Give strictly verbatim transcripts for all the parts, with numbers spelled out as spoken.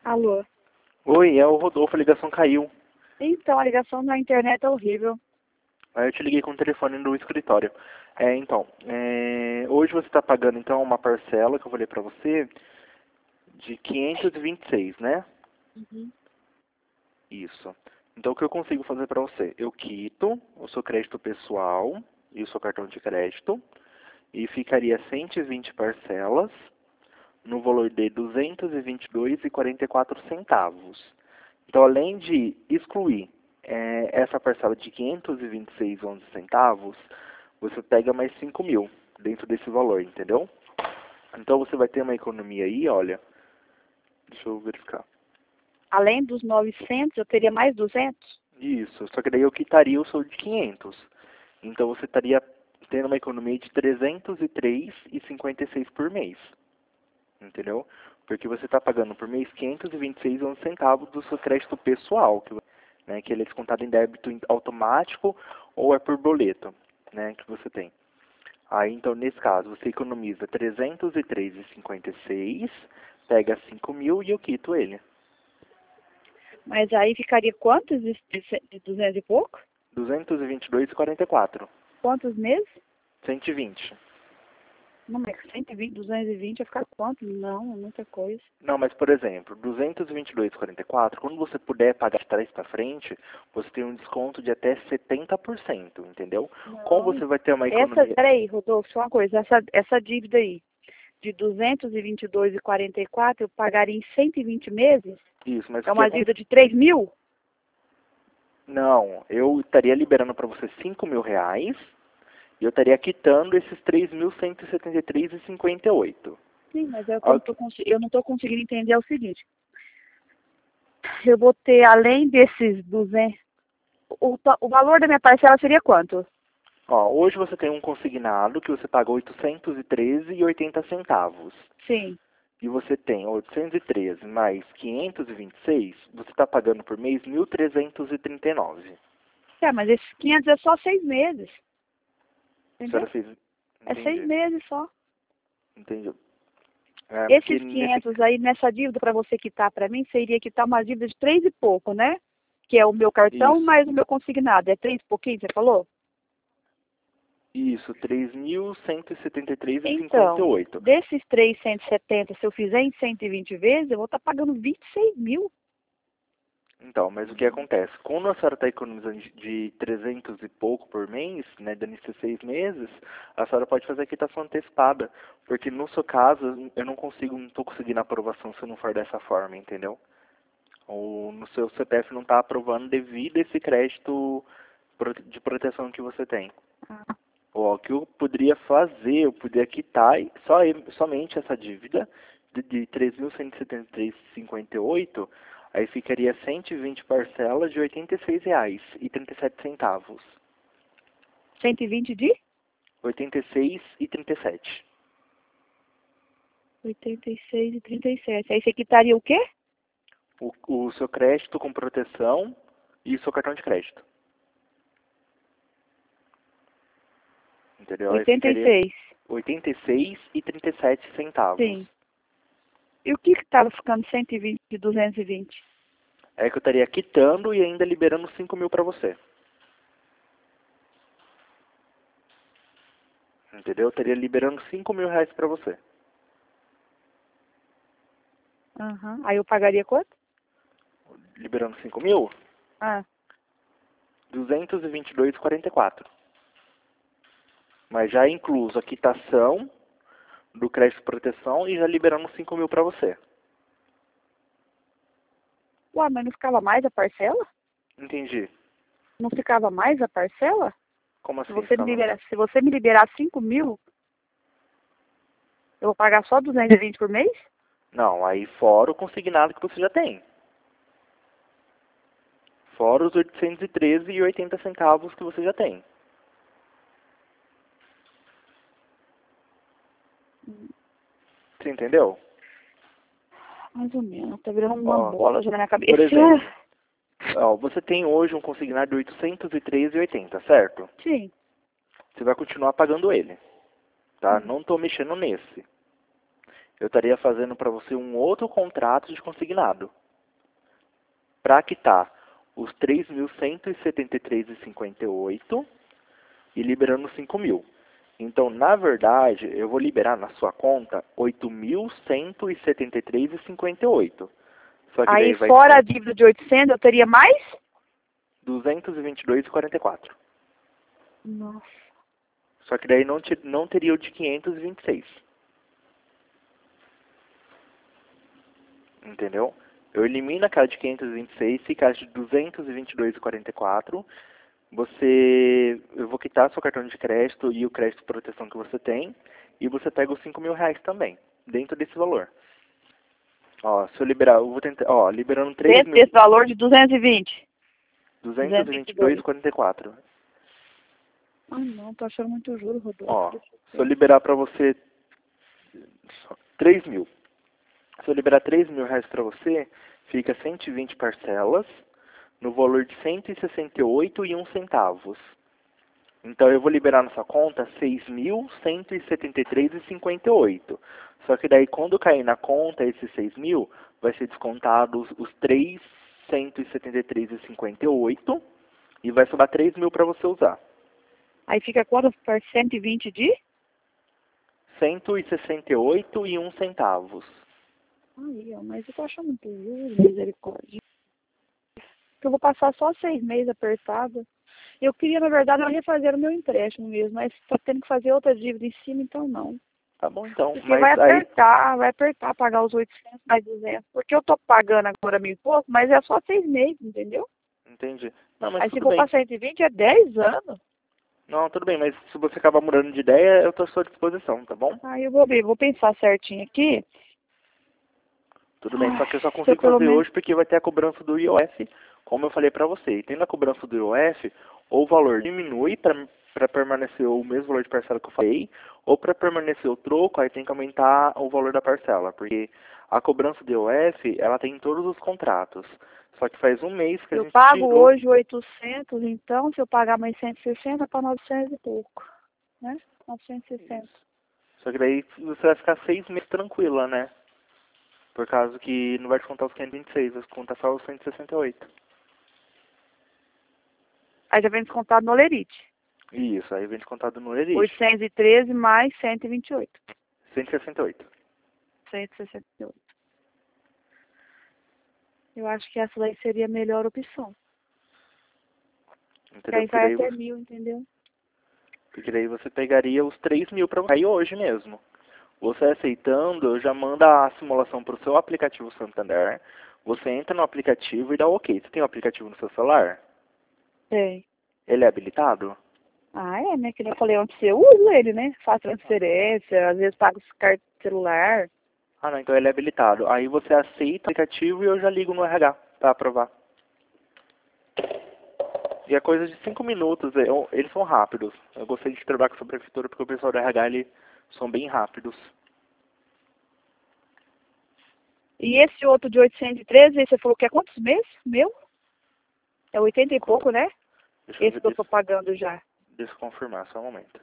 Alô? Oi, é o Rodolfo, a ligação caiu. Então, a ligação na internet é horrível. Aí eu te liguei com o telefone do escritório. É, então, é, hoje você está pagando então uma parcela que eu falei para você de quinhentos e vinte e seis, né? Uhum. Isso. Então o que eu consigo fazer para você? Eu quito o seu crédito pessoal e o seu cartão de crédito e ficaria cento e vinte parcelas no valor de duzentos e vinte e dois reais e quarenta e quatro centavos. Então, além de excluir é, essa parcela de quinhentos e vinte e seis reais e onze centavos, você pega mais cinco mil dentro desse valor, entendeu? Então, você vai ter uma economia aí, olha, deixa eu verificar. Além dos novecentos, eu teria mais duzentos? Isso, só que daí eu quitaria o seu de quinhentos. Então, você estaria tendo uma economia de trezentos e três reais e cinquenta e seis por mês, entendeu? Porque você está pagando por mês quinhentos e vinte e seis reais e onze centavos do seu crédito pessoal, que né, que ele é descontado em débito automático ou é por boleto, né, que você tem. Aí, então, nesse caso, você economiza trezentos e três reais e cinquenta e seis, pega cinco mil e eu quito ele. Mas aí ficaria quantos de de duzentos e pouco? duzentos e vinte e dois reais e quarenta e quatro. Quantos meses? cento e vinte. Não, mas cento e vinte, duzentos e vinte vai ficar quanto? Não, é muita coisa. Não, mas, por exemplo, duzentos e vinte e dois reais e quarenta e quatro, quando você puder pagar de trás para frente, você tem um desconto de até setenta por cento, entendeu? Como Não. você vai ter uma Essa, economia... peraí, Rodolfo, só uma coisa. Essa, essa dívida aí, de duzentos e vinte e dois reais e quarenta e quatro, eu pagaria em cento e vinte meses? Isso, mas É o que uma acontece? dívida de três mil? Não, eu estaria liberando para você cinco mil reais e eu estaria quitando esses três mil cento e setenta e três reais e cinquenta e oito. Sim, mas é o que eu não Ok. tô consi- eu não estou conseguindo entender é o seguinte. Eu vou ter, além desses duzentos, o, to- o valor da minha parcela seria quanto? Ó, hoje você tem um consignado que você paga oitocentos e treze reais e oitenta centavos. Sim. E você tem oitocentos e treze mais quinhentos e vinte e seis, você está pagando por mês mil trezentos e trinta e nove. É, mas esses quinhentos é só seis meses. A Entendeu? senhora fez... É seis Entendi, meses só. entendi. É, porque Esses nesse... quinhentos aí, nessa dívida para você quitar para mim, seria quitar uma dívida de três e pouco, né? Que é o meu cartão Isso, mais o meu consignado. É três e pouquinho, você falou? isso, três mil cento e setenta e três reais e cinquenta e Então, oito. desses trezentos e setenta, se eu fizer em cento e vinte vezes, eu vou estar pagando vinte e seis mil. Então, mas o que acontece? Quando a senhora está economizando de de trezentos e pouco por mês, né, dando esses seis meses, a senhora pode fazer a quitação antecipada. Porque no seu caso, eu não consigo, não estou conseguindo aprovação se não for dessa forma, entendeu? Ou no seu C P F não está aprovando devido a esse crédito prote- de proteção que você tem. Ah, Ó, o que eu poderia fazer, eu poderia quitar só, em- somente essa dívida de, de três mil cento e setenta e três reais e cinquenta e oito, aí ficaria cento e vinte parcelas de oitenta e seis reais e trinta e sete centavos. cento e vinte de? oitenta e seis reais e trinta e sete. oitenta e seis e trinta e sete. Aí você quitaria o quê? O, o seu crédito com proteção e o seu cartão de crédito. Entendeu? Aí oitenta e ficaria seis. oitenta e seis reais e trinta e sete centavos. Sim. E o que estava ficando cento e vinte de duzentos e vinte? É que eu estaria quitando e ainda liberando cinco mil para você. Entendeu? Eu estaria liberando cinco mil reais para você. Aham. Aí eu pagaria quanto? Liberando cinco mil, Ah, duzentos e vinte e dois reais e quarenta e quatro. Mas já é incluso a quitação do crédito de proteção e já liberando cinco mil para você. ué, mas não ficava mais a parcela? Entendi. Não ficava mais a parcela? Como Se assim você me ficava mais? liberar, se você me liberar cinco mil, eu vou pagar só duzentos e vinte por mês? Não, aí fora o consignado que você já tem. Fora os oitocentos e treze reais e oitenta centavos que você já tem. Você entendeu? Mais ou menos. Tá virando uma Ó, bola já na minha por cabeça. exemplo, ó, você tem hoje um consignado de oitocentos e treze reais e oitenta, certo? Sim. Você vai continuar pagando ele, tá? Hum. Não estou mexendo nesse. eu estaria fazendo para você um outro contrato de consignado. Para quitar os três mil cento e setenta e três reais e cinquenta e oito centavos e liberando cinco mil. Então, na verdade, eu vou liberar na sua conta oito mil cento e setenta e três reais e cinquenta e oito centavos. Só que Aí daí vai fora a ser dívida de oitocentos, eu teria mais? duzentos e vinte e dois reais e quarenta e quatro centavos. Nossa. Só que daí não, te, não teria o de quinhentos e vinte e seis. Entendeu? Eu elimino aquela de quinhentos e vinte e seis, fica a de duzentos e vinte e dois reais e quarenta e quatro centavos. Você, eu vou quitar seu cartão de crédito e o crédito de proteção que você tem. E você pega os cinco mil reais também, dentro desse valor. Ó, se eu liberar, eu vou tentar, ó, liberando três Dentro mil, desse valor de duzentos e vinte. duzentos e vinte e dois reais e quarenta e quatro. Ah, não, tô achando muito juro, Rodolfo. Ó, Deixa eu se eu ver. liberar pra você três mil. Se eu liberar três mil reais pra você, fica cento e vinte parcelas, no valor de cento e sessenta e oito reais e um centavos. Então eu vou liberar na sua conta seis mil cento e setenta e três reais e cinquenta e oito. Só que daí quando cair na conta esses seis mil, vai ser descontados os três mil cento e setenta e três reais e cinquenta e oito e vai sobrar três mil para você usar. Aí fica quanto por cento e vinte de? cento e sessenta e oito reais e um centavos. Aí, ó, mas eu tô achando muito juro, misericórdia. Eu vou passar só seis meses apertada. Eu queria, na verdade, refazer o meu empréstimo mesmo, mas tô tendo que fazer outra dívida em cima, então não. Tá bom então, Porque mas vai aí... apertar, vai apertar pagar os oitocentos mais duzentos. Porque eu tô pagando agora mil e pouco, mas é só seis meses, entendeu? Entendi. Não, mas Aí se tudo for bem. pra cento e vinte é dez anos. Não, tudo bem, mas se você acabar mudando de ideia, eu estou à sua disposição, tá bom? Aí eu vou ver, vou pensar certinho aqui. Tudo bem, só Ai, que eu só se eu consigo pelo fazer menos... hoje porque vai ter a cobrança do I O F, como eu falei pra você. E tendo a cobrança do I O F, ou o valor diminui para para permanecer o mesmo valor de parcela que eu falei, ou para permanecer o troco, aí tem que aumentar o valor da parcela, porque a cobrança do I O F, ela tem em todos os contratos. Só que faz um mês que a Eu gente pago tirou. hoje oitocentos, então se eu pagar mais cento e sessenta, para novecentos e pouco, né? novecentos e sessenta. Só que daí você vai ficar seis meses tranquila, né? Por causa que não vai descontar os quinhentos e vinte e seis, vai descontar só os cento e sessenta e oito. Aí já vem descontado no Olerite. Isso, aí vem descontado no Elite. oitocentos e treze mais cento e vinte e oito. cento e sessenta e oito. cento e sessenta e oito. Eu acho que essa daí seria a melhor opção. Porque Entendeu? aí Porque vai daí, até você, mil, entendeu? porque daí você pegaria os três mil para cair hoje mesmo. Você aceitando, eu já manda a simulação para o seu aplicativo Santander. Você entra no aplicativo e dá OK. Você tem o aplicativo no seu celular? Tem. Ele é habilitado? Ah, é, né? Que nem eu falei ontem, você usa ele, né? Faz transferência, às vezes paga os cartões de celular. Ah, não, então ele é habilitado. Aí você aceita o aplicativo e eu já ligo no R H para aprovar. E é coisa de cinco minutos, é, eles são rápidos. Eu gostei de trabalhar com essa prefeitura porque o pessoal do R H, eles são bem rápidos. E esse outro de oitocentos e treze, você falou que é quantos meses? Meu? É oitenta e pouco, né? Deixa eu Esse ver, que eu deixa, tô pagando já. deixa eu confirmar, só um momento.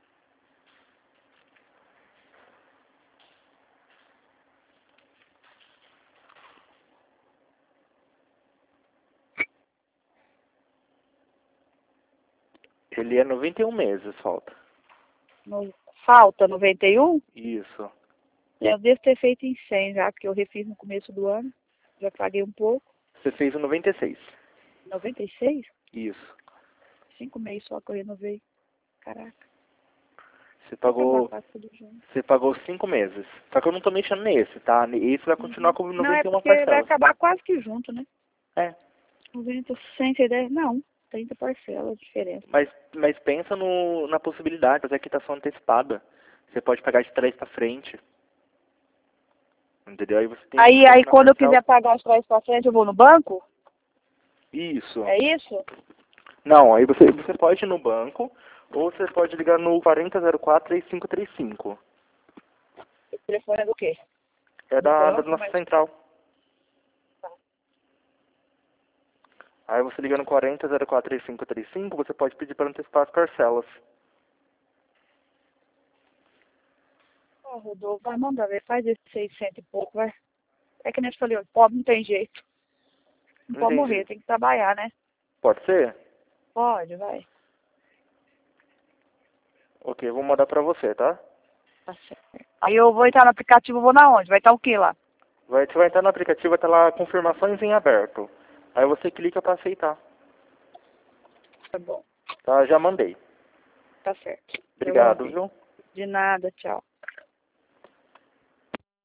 Ele é noventa e um meses, falta. No, falta noventa e um? Isso. Eu devo ter feito em cem já, porque eu refiz no começo do ano. Já paguei um pouco. Você fez o noventa e seis. noventa e seis? Isso. Cinco meses só que eu renovei. Caraca. Você Vou acabar pagou, quase tudo junto. você pagou cinco meses. Só que eu não tô mexendo nesse, tá? Esse vai continuar Uhum. com Não, é noventa e uma porque vai parcelas. acabar quase que junto, né? É. noventa, cento e dez, não. trinta parcelas de diferença. Mas, mas pensa no, na possibilidade, fazer a quitação antecipada. Você pode pagar de trás pra frente. Entendeu? Aí você tem um Aí, desconto aí na quando eu parcela. quiser pagar os trás pra frente, eu vou no banco? Isso. É isso? Não, aí você, você pode ir no banco ou você pode ligar no quarenta zero quatro, três cinco três cinco. O telefone é do quê? É Do da, da banco, nossa mas... central. Aí você liga no quarenta zero quatro, três cinco três cinco, você pode pedir para antecipar as parcelas. Ah, Rodolfo, vai mandar ver, faz esse seiscentos e pouco, vai. É que nem eu te falei, ó, pobre não tem jeito. Não pode Entendi. morrer, tem que trabalhar, né? Pode ser? Pode, vai. Ok, vou mandar pra você, tá? Tá certo. Aí eu vou entrar no aplicativo, vou na onde? Vai estar o que lá? Vai, você vai entrar no aplicativo, vai estar lá confirmações em aberto. Aí você clica pra aceitar. Tá bom, Tá? Já mandei. tá certo. Eu Obrigado, ouvi. viu? De nada, tchau.